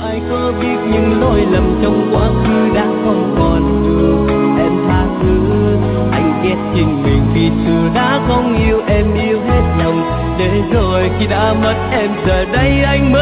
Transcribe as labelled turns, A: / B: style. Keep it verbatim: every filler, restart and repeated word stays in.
A: ai có biết những lỗi lầm trong quá khứ đã không còn được em tha thứ. Anh ghét chính mình vì sự đã không yêu em, yêu hết lòng để rồi khi đã mất em giờ đây anh mới